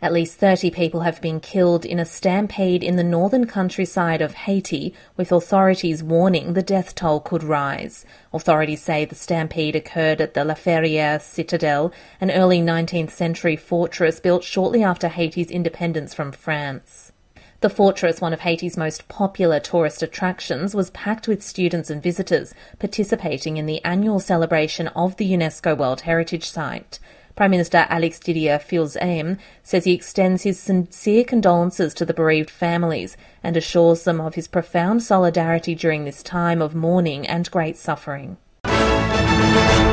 At least 30 people have been killed in a stampede in the northern countryside of Haiti, with authorities warning the death toll could rise. Authorities say the stampede occurred at the La Ferrière Citadelle, an early 19th century fortress built shortly after Haiti's independence from France. The fortress, one of Haiti's most popular tourist attractions, was packed with students and visitors participating in the annual celebration of the UNESCO World Heritage Site. Prime Minister Alex Didier Fils-Aime says he extends his sincere condolences to the bereaved families and assures them of his profound solidarity during this time of mourning and great suffering.